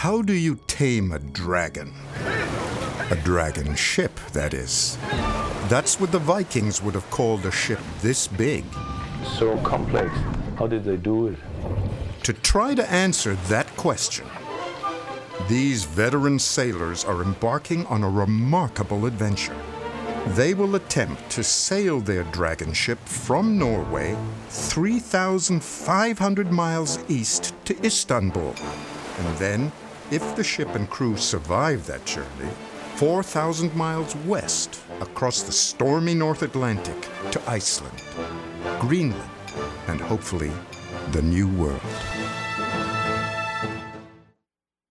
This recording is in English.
How do you tame a dragon? A dragon ship, that is. That's what the Vikings would have called a ship this big. So complex. How did they do it? To try to answer that question, these veteran sailors are embarking on a remarkable adventure. They will attempt to sail their dragon ship from Norway 3,500 miles east to Istanbul, and then, if the ship and crew survive that journey, 4,000 miles west across the stormy North Atlantic to Iceland, Greenland, and hopefully the New World.